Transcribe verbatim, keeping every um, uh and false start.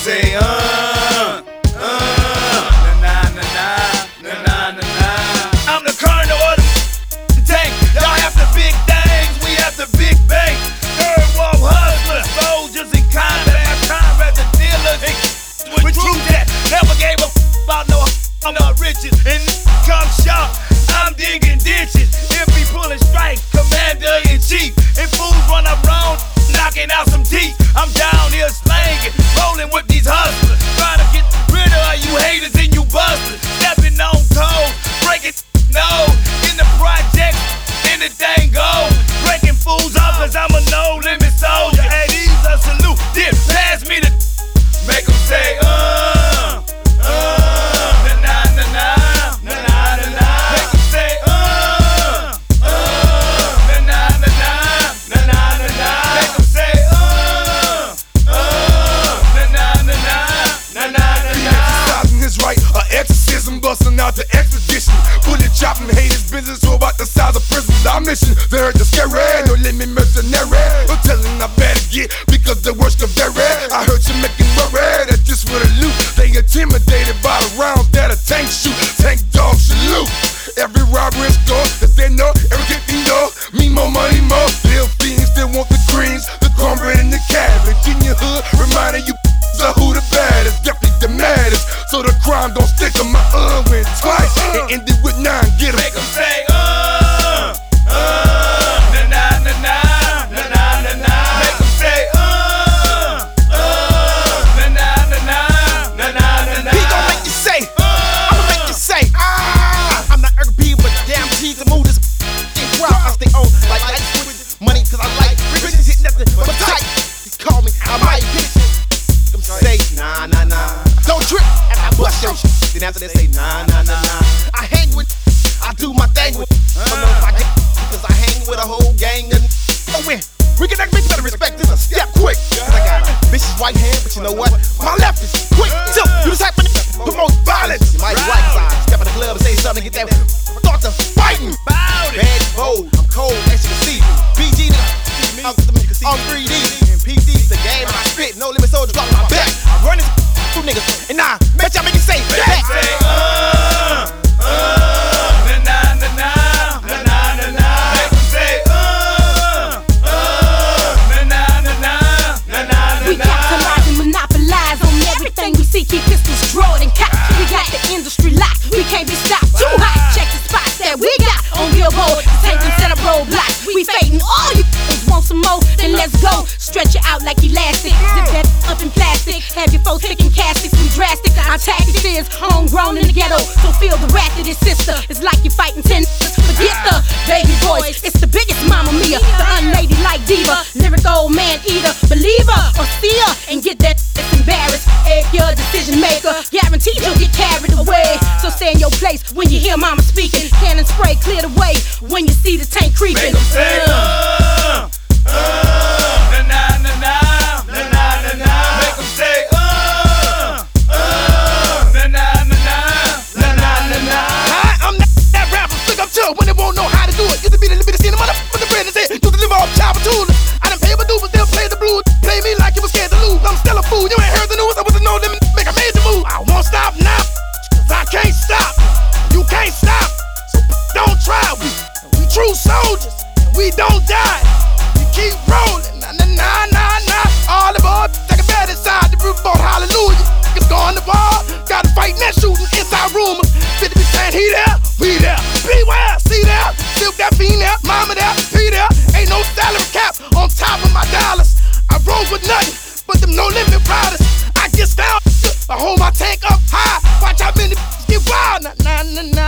say, uh, uh, na na na na, na na na na. I'm the colonel of the tank. Y'all have the big things, we have the big bank. Third world hustlers, soldiers in combat, combat the dealers. With truth that never gave a f about no I'm not riches. And come sharp, I'm digging ditches. If he pulling strikes, commander in chief. And fools run around, knocking out some teeth. I'm down here slanging, rolling with these hustlers, trying to get rid of all you haters and you busters. Stepping on toes, breaking nose in the project, anything goes. Breaking fools off cause I'm a no limit soldier. Hey, these a salute, then pass me the make them say, uh, uh. Busting out the expedition, bullet chopping haters, business all about the size of prisons. Our mission, they heard the scary, no limit mercenary. No telling I better get because the worst can vary. I heard you making worry that this would loot. They intimidated by the rounds that a tank shoot. Tank dogs salute. Every robbery is gone, cause they know everything they know. Me more money, more little fiends that want the greens, the cornbread and the cabbage. In your hood, reminding you of who the baddest, definitely the maddest. So the crime don't stick to my uh went twice and ended with nine. Get 'em. Make 'em say uh, uh, na na na na, na na na na. Make 'em say uh, uh, na na na na, na na na na. He gon' make you say, uh, I'ma make you say, ah. I'm not Erg B, but damn G to move this crowd. I stay on like ice with money 'cause I like riches hit nothing but tight. Call me, I might hit it. Say nah nah nah, don't trip and I bust your shit. Then after they say nah nah nah nah, I hang with, I do my thing with. I don't know if I get because I hang with a whole gang of. Oh win, we can act, bitch, better respect this a step quick. Cause I got a vicious right hand, but you know what? My left is quick. So you the type of nigga promote violence. You might right side, step in the club and say something, get that thoughts of fighting. Bad, bold, I'm cold, as you can see. B G nigga, on three D. P D's the game, and I spit, no limit soldier drop my back. I run this two niggas, and nah, bet y'all make it say that. Say uh, uh, na na na na, na na na na. Make 'em say uh, uh, na na na na, na na na na. We capitalize and monopolize on everything we see. Keep pistols drawn and cocked. We got the industry locked. We can't be stopped. Too hot. Check the spots that we got on billboard. Tank and set up roadblocks. We fading all you want some more, then let's go. Stretch it out like elastic. Zip that up in plastic. Have your folks picking caskets. We drastic. Our tactics is homegrown in the ghetto. So feel the wrath of this sister. It's like you're fighting ten. Forget the baby voice. It's the biggest Mama Mia, the unladylike diva, lyric old man eater, believer or seer, and get that it's embarrassed. If you're a decision maker, guaranteed you'll get carried away. So stay in your place when you hear Mama speaking. Cannon spray, clear the way when you see the tank creeping. Make 'em say uh, uh, na na na na, na na na na. Make 'em say uh, uh, na na na na, na na na na. I, I'm that, that rapper, stick up too when they won't know how to do it. Used to be the little bit of scene, the motherfucker friend and say, used to live off child tools. I done pay but do, but still play the blues. Play me like you was scared to lose. I'm still a fool, you ain't heard the news. I wasn't no limit, make a major move. I won't stop now, cause I can't stop. You can't stop, so don't try. We, we true soldiers, and we don't die. We keep rolling, nah nah nah nah nah. All aboard, take a bed inside the roof boat, hallelujah. Niggas going to ball, gotta fight that shooting inside rumors. fifty percent he there, we there. Beware, see there, silk that fiend there, mama there, P there. Ain't no salary cap on top of my dollars. I roll with nothing but them no limit riders. I get down, I hold my tank up high. Watch how many get wild, nah nah nah nah.